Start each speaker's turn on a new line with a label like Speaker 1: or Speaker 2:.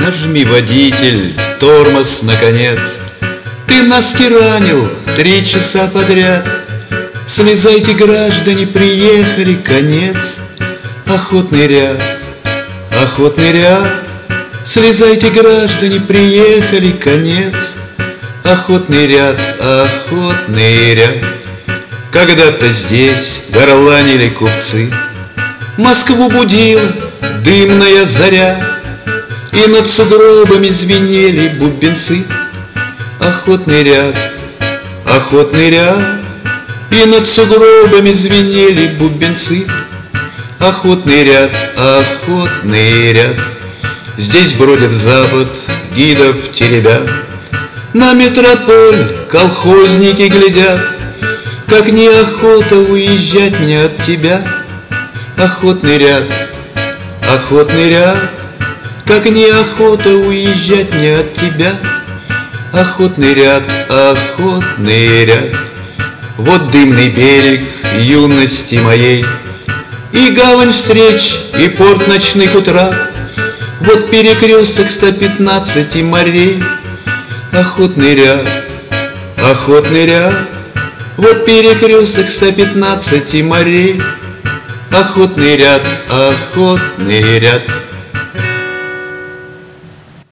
Speaker 1: нажми, водитель, тормоз, наконец. Ты нас тиранил 3 часа подряд. Слезайте, граждане, приехали, конец. Охотный ряд, охотный ряд. Слезайте, граждане, приехали, конец. Охотный ряд, охотный ряд. Когда-то здесь горланили купцы, Москву будила дымная заря, и над сугробами звенели бубенцы. Охотный ряд, охотный ряд. И над сугробами звенели бубенцы. Охотный ряд, охотный ряд. Здесь бродит запад гидов теребя, на метрополь колхозники глядят. Как неохота уезжать мне от тебя. Охотный ряд, охотный ряд. Как неохота уезжать мне от тебя. Охотный ряд, охотный ряд. Вот дымный берег юности моей, и гавань встреч, и порт ночных утрат. Вот перекресток 115 морей. Охотный ряд, охотный ряд. Вот перекресток 115 морей. Охотный ряд, охотный ряд.